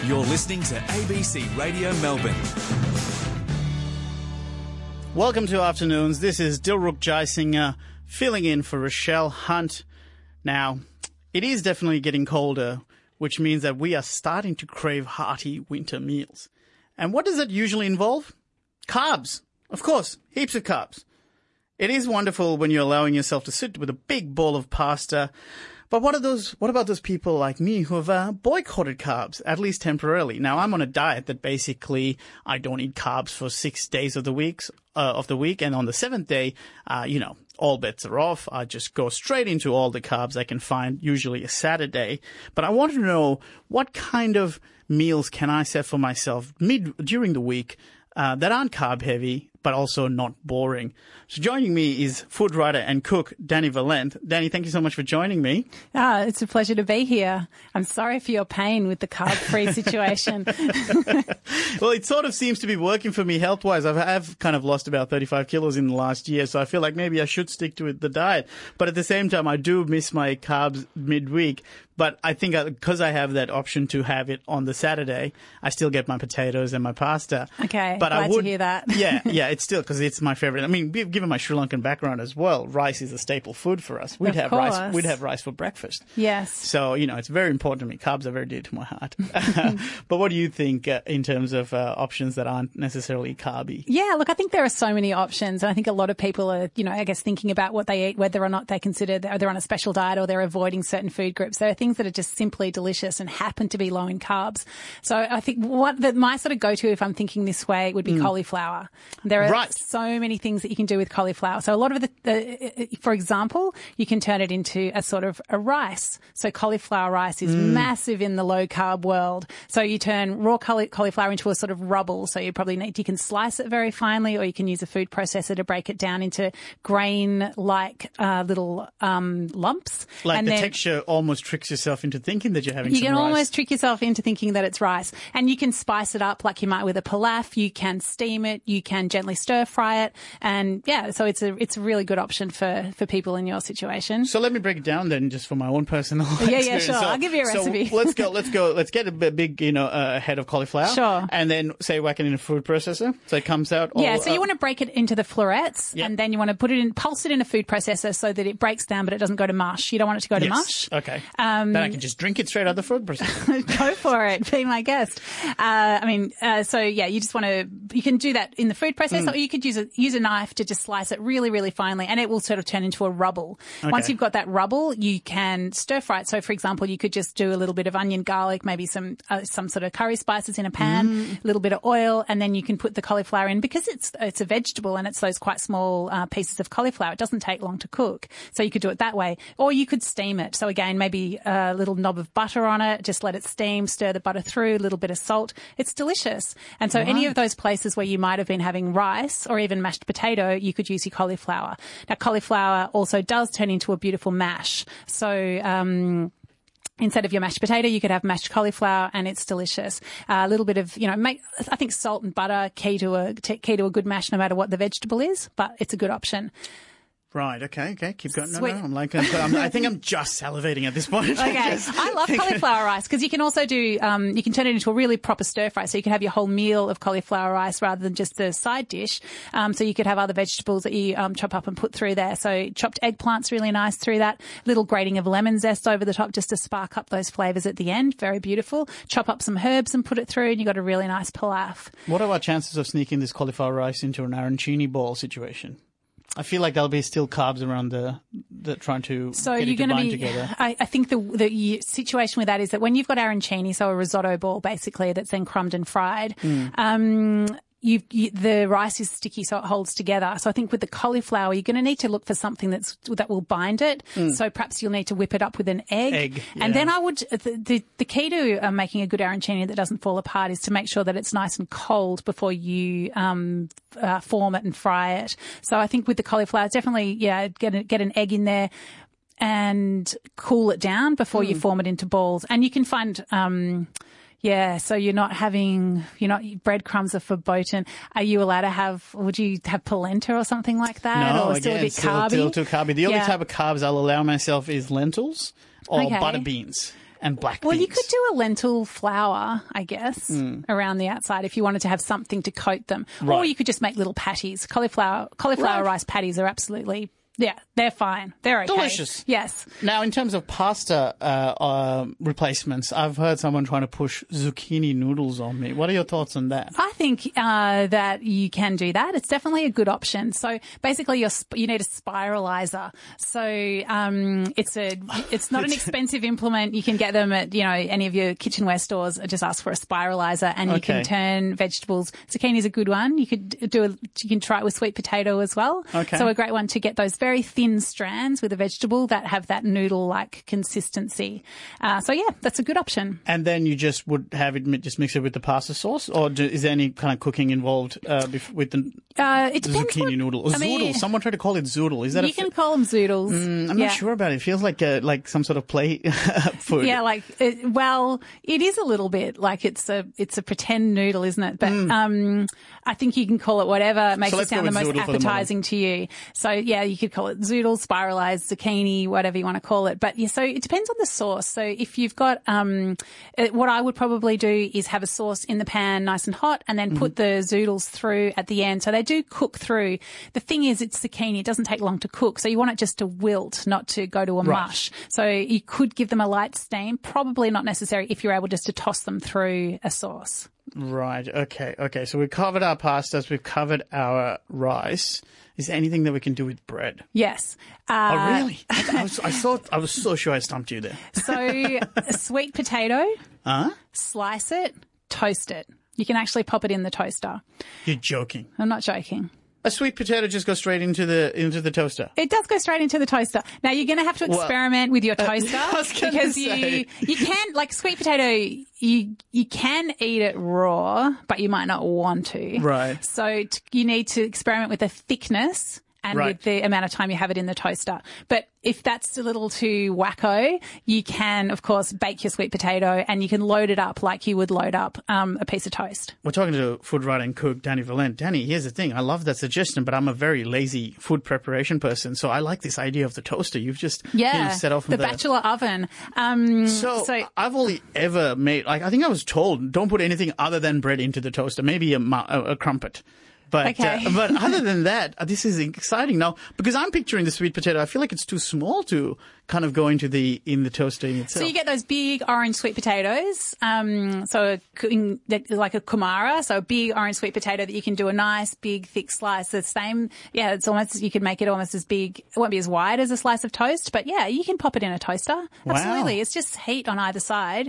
You're listening to ABC Radio Melbourne. Welcome to Afternoons. This is Dilruk Jaisinger filling in for Rochelle Hunt. Now, it is definitely getting colder, which means that we are starting to crave hearty winter meals. And what does it usually involve? Carbs. Of course, heaps of carbs. It is wonderful when you're allowing yourself to sit with a big bowl of pasta. But what about those people like me who have boycotted carbs, at least temporarily? Now, I'm on a diet that basically I don't eat carbs for 6 days of the week, and on the 7th day, all bets are off. I just go straight into all the carbs I can find, usually a Saturday. But I want to know, what kind of meals can I set for myself during the week that aren't carb heavy, but also not boring? So joining me is food writer and cook Danny Valent. Danny, thank you so much for joining me. It's a pleasure to be here. I'm sorry for your pain with the carb-free situation. Well, it sort of seems to be working for me health-wise. I've kind of lost about 35 kilos in the last year, so I feel like maybe I should stick to the diet. But at the same time, I do miss my carbs midweek. But I think because I have that option to have it on the Saturday, I still get my potatoes and my pasta. Okay, but glad to hear that. Yeah, it's still, because it's my favorite. I mean, given my Sri Lankan background as well, rice is a staple food for us. We'd have rice for breakfast. Yes. So, it's very important to me. Carbs are very dear to my heart. But what do you think in terms of options that aren't necessarily carby? Yeah, look, I think there are so many options. And I think a lot of people are, thinking about what they eat, whether or not they consider they're on a special diet or they're avoiding certain food groups. There are things that are just simply delicious and happen to be low in carbs. So I think my sort of go-to, if I'm thinking this way, would be cauliflower. There are so many things that you can do with cauliflower. So a lot of for example, you can turn it into a sort of a rice. So cauliflower rice is massive in the low carb world. So you turn raw cauliflower into a sort of rubble. So you can slice it very finely, or you can use a food processor to break it down into grain-like little lumps. Like the texture almost tricks yourself into thinking that you're having some rice. You can almost trick yourself into thinking that it's rice. And you can spice it up like you might with a pilaf. You can steam it. You can gently stir fry it. And so it's a really good option for people in your situation. So let me break it down then, just for my own personal experience. Yeah, sure. I'll give you a recipe. So let's go. Let's get a big, head of cauliflower. Sure. And then whack it in a food processor so it comes out. So you want to break it into the florets, and then you want to pulse it in a food processor so that it breaks down, but it doesn't go to mush. You don't want it to go to mush. Okay. Then I can just drink it straight out of the food processor. Go for it. Be my guest. You just want to, you can do that in the food processor, or you could use a knife to just slice it really, really finely, and it will sort of turn into a rubble. Okay. Once you've got that rubble, you can stir fry it. So, for example, you could just do a little bit of onion, garlic, maybe some sort of curry spices in a pan, a little bit of oil, and then you can put the cauliflower in. Because it's a vegetable and it's those quite small pieces of cauliflower, it doesn't take long to cook. So you could do it that way. Or you could steam it. So again, maybe a little knob of butter on it, just let it steam, stir the butter through, a little bit of salt. It's delicious. And so any of those places where you might have been having rice or even mashed potato, you could use your cauliflower. Now, cauliflower also does turn into a beautiful mash. So, instead of your mashed potato, you could have mashed cauliflower, and it's delicious. A little bit of, I think salt and butter key to a good mash, no matter what the vegetable is, but it's a good option. Right. Okay. Keep going. No. I think I'm just salivating at this point. Okay. I love cauliflower rice because you can also do, you can turn it into a really proper stir fry. So you can have your whole meal of cauliflower rice rather than just a side dish. So you could have other vegetables that you chop up and put through there. So chopped eggplant's really nice through that. Little grating of lemon zest over the top just to spark up those flavors at the end. Very beautiful. Chop up some herbs and put it through, and you got a really nice pilaf. What are our chances of sneaking this cauliflower rice into an arancini ball situation? I feel like there'll be still carbs around the trying to get it to bind together. I think the situation with that is that when you've got arancini, so a risotto ball basically that's then crumbed and fried, the rice is sticky, so it holds together. So I think with the cauliflower, you're going to need to look for something that will bind it. So perhaps you'll need to whip it up with an egg. And then I would, the key to making a good arancini that doesn't fall apart is to make sure that it's nice and cold before you form it and fry it. So I think with the cauliflower, definitely, get an egg in there and cool it down before you form it into balls. And you can find, so you're not breadcrumbs are verboten. Are you allowed to would you have polenta or something like that? No, or still a bit carby? Still too carby. The only type of carbs I'll allow myself is lentils or butter beans. and black Well, beans. you could do a lentil flour, I guess, around the outside if you wanted to have something to coat them. Right. Or you could just make little patties. Cauliflower rice patties are absolutely, they're fine. They're okay. Delicious. Yes. Now, in terms of pasta replacements, I've heard someone trying to push zucchini noodles on me. What are your thoughts on that? I think that you can do that. It's definitely a good option. So basically, you need a spiralizer. So it's not an expensive implement. You can get them at any of your kitchenware stores. Just ask for a spiralizer, and you can turn vegetables. Zucchini is a good one. You can try it with sweet potato as well. Okay. So a great one to get those very thin strands with a vegetable that have that noodle-like consistency. So that's a good option. And then you just would have it just mix it with the pasta sauce, or is there any kind of cooking involved with the It depends zucchini noodle or zoodle? Someone tried to call it zoodle. Is that you can call them zoodles? I'm not sure about it. It feels like some sort of play food. Yeah, it is a little bit like it's a pretend noodle, isn't it? But I think you can call it whatever makes it sound the most appetizing to you. So you could call it zoodle, spiralized zucchini, whatever you want to call it. But so it depends on the sauce. So if you've got what I would probably do is have a sauce in the pan nice and hot, and then put the zoodles through at the end. So they do cook through. The thing is, it's zucchini. It doesn't take long to cook. So you want it just to wilt, not to go to a mush. So you could give them a light steam. Probably not necessary if you're able just to toss them through a sauce. Right. Okay. So we've covered our pastas. We've covered our rice. Is there anything that we can do with bread? Yes. Oh, really? I was so sure I stumped you there. So sweet potato, slice it, toast it. You can actually pop it in the toaster. You're joking. I'm not joking. A sweet potato just goes straight into the toaster. It does go straight into the toaster. Now you're going to have to experiment with your toaster because you can, like sweet potato, you can eat it raw, but you might not want to. Right. So you need to experiment with the thickness and with the amount of time you have it in the toaster. But if that's a little too wacko, you can, of course, bake your sweet potato and you can load it up like you would load up a piece of toast. We're talking to food writer and cook Danny Valent. Danny, here's the thing. I love that suggestion, but I'm a very lazy food preparation person, so I like this idea of the toaster. You've just set off the bachelor oven. So I've only ever made, I think I was told, don't put anything other than bread into the toaster, maybe a crumpet. But but other than that, this is exciting now because I'm picturing the sweet potato. I feel like it's too small to kind of go into in the toaster in itself. So you get those big orange sweet potatoes. So like a kumara, so a big orange sweet potato that you can do a nice big thick slice. The same, it's almost, you could make it almost as big. It won't be as wide as a slice of toast, but you can pop it in a toaster. Absolutely, it's just heat on either side.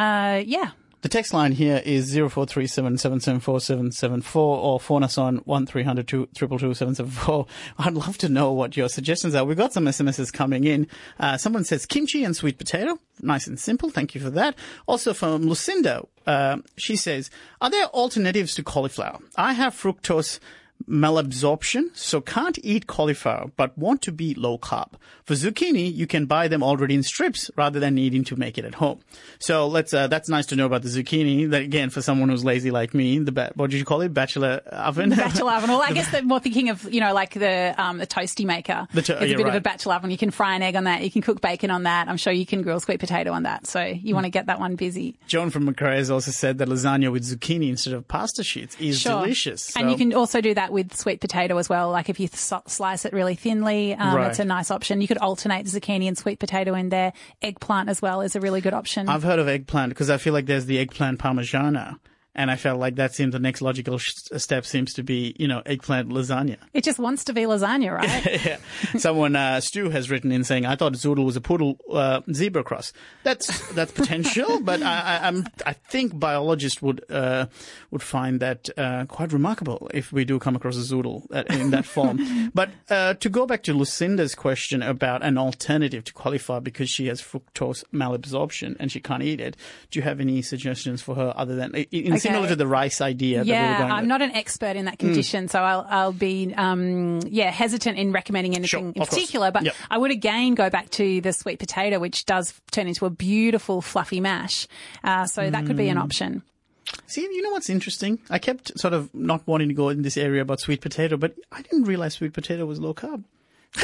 The text line here is 0437 774 774 or phone us on 1300 222 774. I'd love to know what your suggestions are. We've got some SMSs coming in. Someone says kimchi and sweet potato. Nice and simple. Thank you for that. Also from Lucinda, she says, are there alternatives to cauliflower? I have fructose malabsorption, so can't eat cauliflower, but want to be low carb. For zucchini, you can buy them already in strips rather than needing to make it at home. So that's nice to know about the zucchini. That again, for someone who's lazy like me, what did you call it? Bachelor oven? The bachelor oven. Well, I guess they're more thinking of, like the toasty maker. It's a bit of a bachelor oven. You can fry an egg on that. You can cook bacon on that. I'm sure you can grill sweet potato on that. So you want to get that one busy. Joan from Macrae has also said that lasagna with zucchini instead of pasta sheets is delicious. So. And you can also do that with sweet potato as well. Like if you slice it really thinly, it's a nice option. You could alternate zucchini and sweet potato in there. Eggplant as well is a really good option. I've heard of eggplant because I feel like there's the eggplant parmigiana. And I felt like that seems the next logical step seems to be, eggplant lasagna. It just wants to be lasagna, right? Yeah. Someone, Stu has written in saying, I thought zoodle was a poodle zebra cross. That's potential, but I think biologists would find that quite remarkable if we do come across a zoodle in that form. But to go back to Lucinda's question about an alternative to cauliflower because she has fructose malabsorption and she can't eat it, do you have any suggestions for her other than similar to the rice idea that we were going with? I'm not an expert in that condition, so I'll be hesitant in recommending anything in particular. But I would again go back to the sweet potato, which does turn into a beautiful fluffy mash. So that could be an option. See, you know what's interesting? I kept sort of not wanting to go in this area about sweet potato, but I didn't realize sweet potato was low carb.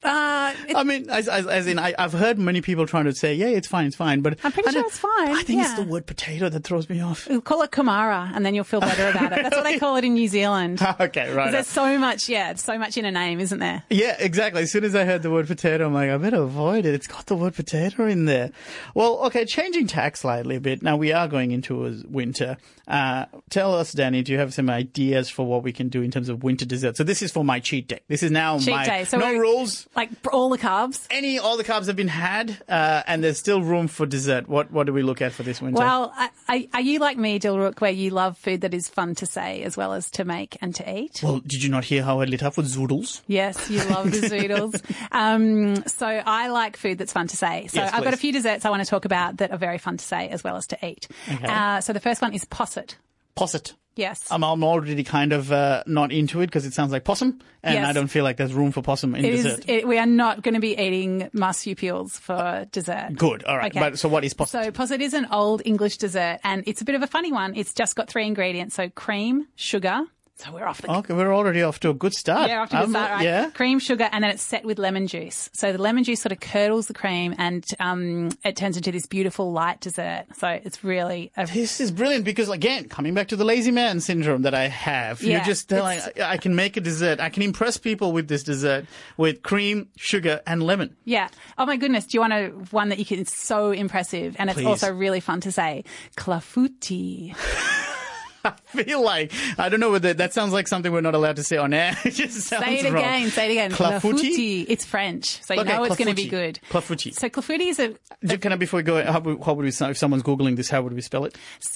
I mean, as in, I've heard many people trying to say, yeah, it's fine, but I'm pretty sure it's fine. I think it's the word potato that throws me off. We'll call it Kumara, and then you'll feel better about it. That's what they call it in New Zealand. Okay, right. There's so much in a name, isn't there? Yeah, exactly. As soon as I heard the word potato, I'm like, I better avoid it. It's got the word potato in there. Well, okay, changing tack slightly a bit. Now we are going into a winter. Tell us, Danny, do you have some ideas for what we can do in terms of winter dessert? So this is for my cheat day. This is now cheat day. So no rules. Like all the carbs? All the carbs have been had, and there's still room for dessert. What do we look at for this winter? Well, are you like me, Dilruk, where you love food that is fun to say as well as to make and to eat? Well, did you not hear how I lit up with zoodles? Yes, you love the zoodles. So I like food that's fun to say. So yes, I've got a few desserts I want to talk about that are very fun to say as well as to eat. Okay. So the first one is posset. Posset. Yes. I'm already kind of not into it because it sounds like possum, and yes. I don't feel like there's room for possum in dessert. We are not going to be eating marsupials for dessert. Good. All right. Okay. But so what is posset? So posset is an old English dessert, and it's a bit of a funny one. It's just got 3 ingredients. So cream, sugar. So we're off the... Okay, we're already off to a good start. Yeah, off to a good start, right? Yeah. Cream, sugar, and then it's set with lemon juice. So the lemon juice sort of curdles the cream and it turns into this beautiful light dessert. So it's really... This is brilliant because, again, coming back to the lazy man syndrome that I have, you're just telling, I can make a dessert. I can impress people with this dessert with cream, sugar, and lemon. Yeah. Oh, my goodness. Do you want one that you can... It's so impressive and it's also really fun to say. Clafouti. I feel like, I don't know whether that sounds like something we're not allowed to say on air. It just sounds Say it wrong. again. Say it again. Clafouti? It's French, so you know it's going to be good. Clafouti. So clafouti is Can I, before we go, how would we, if someone's Googling this, how would we spell it?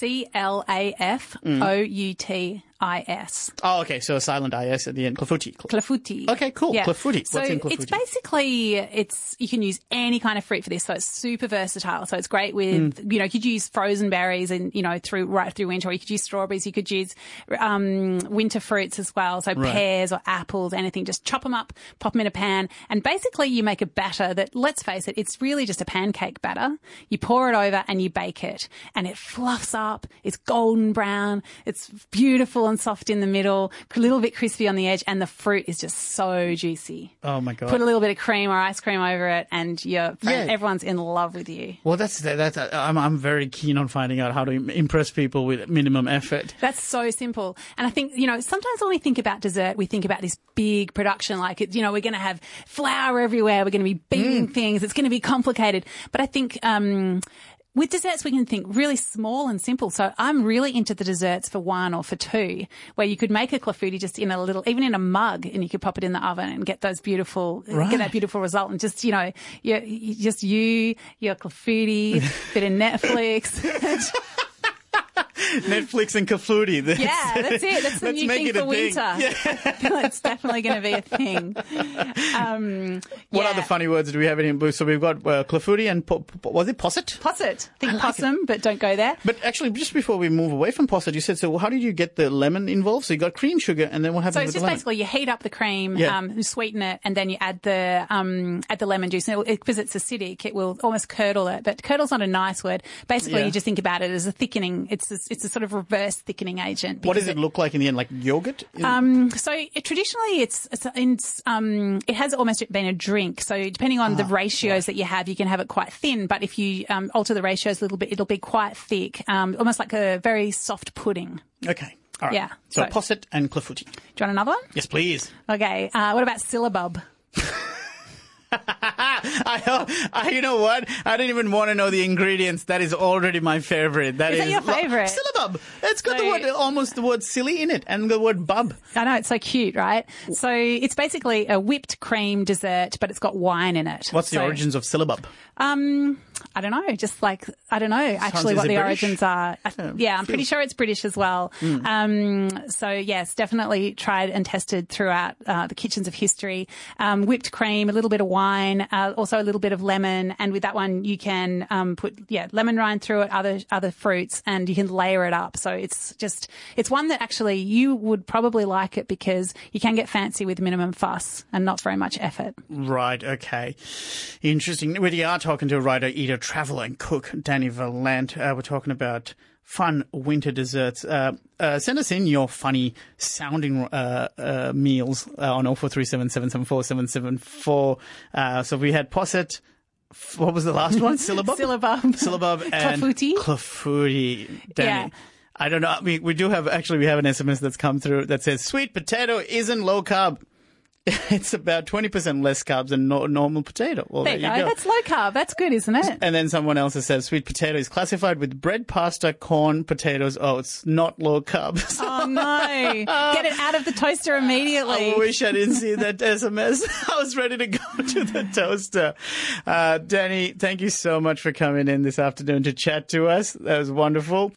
Clafoutis. Oh, okay. So a silent IS at the end. Clafouti. Clafouti. Okay, cool. Yeah. Clafouti. So what's in clafouti? it's basically, you can use any kind of fruit for this. So it's super versatile. So it's great with, you could use frozen berries and, right through winter, or you could use strawberries. You could use, winter fruits as well. So pears or apples, anything. Just chop them up, pop them in a pan. And basically you make a batter that, let's face it, it's really just a pancake batter. You pour it over and you bake it and it fluffs up. It's golden brown. It's beautiful and soft in the middle, a little bit crispy on the edge, and the fruit is just so juicy. Oh my God. Put a little bit of cream or ice cream over it and everyone's in love with you. Well, I'm very keen on finding out how to impress people with minimum effort. That's so simple. And I think, sometimes when we think about dessert, we think about this big production, like, we're going to have flour everywhere, we're going to be beating things, it's going to be complicated. But I think, with desserts, we can think really small and simple. So I'm really into the desserts for 1 or for 2, where you could make a clafouti just in even in a mug, and you could pop it in the oven and get that beautiful result. And just, your clafouti, bit of Netflix. Netflix and clafouti. Yeah, that's it. That's the new thing for winter. Yeah. It's definitely going to be a thing. What other funny words do we have in here? So we've got clafouti and was it posset? Posset. Think possum, but don't go there. But actually, just before we move away from posset, you said, so how did you get the lemon involved? So you got cream, sugar, and then what happens with the lemon? So it's just basically you heat up the cream, you sweeten it, and then you add the lemon juice. And because it's acidic, it will almost curdle it. But curdle's not a nice word. Basically, you just think about it as a thickening. It's a sort of reverse thickening agent. What does it look like in the end? Like yogurt? Traditionally, it has almost been a drink. So depending on the ratios that you have, you can have it quite thin. But if you alter the ratios a little bit, it'll be quite thick, almost like a very soft pudding. Okay. All right. Yeah. So posset and clafouti. Do you want another one? Yes, please. Okay. What about syllabub? You know what? I didn't even want to know the ingredients. That is already my favorite. Is that your favorite? Syllabub. It's got almost the word silly in it and the word bub. I know, it's so cute, right? So it's basically a whipped cream dessert, but it's got wine in it. What's the origins of syllabub? I don't know. I don't know actually what the origins are. I'm pretty sure it's British as well. So yes, definitely tried and tested throughout the kitchens of history. Whipped cream, a little bit of wine, also a little bit of lemon, and with that one you can put lemon rind through it, other fruits, and you can layer it up. So it's one that actually you would probably like it because you can get fancy with minimum fuss and not very much effort. Right. Okay. Interesting. We are talking to a writer, eater, traveller and cook, Danny Valent. We're talking about fun winter desserts. Send us in your funny sounding meals on 0437 774 774. So we had posset. What was the last one? Syllabub? Syllabub and Clafouti. Danny. Yeah. I don't know. We have an SMS that's come through that says sweet potato isn't low carb. It's about 20% less carbs than normal potato. Well, there you go. That's low carb. That's good, isn't it? And then someone else has said sweet potato is classified with bread, pasta, corn, potatoes, oats, not low carb. Oh, no. Get it out of the toaster immediately. I wish I didn't see that SMS. I was ready to go to the toaster. Danny, thank you so much for coming in this afternoon to chat to us. That was wonderful.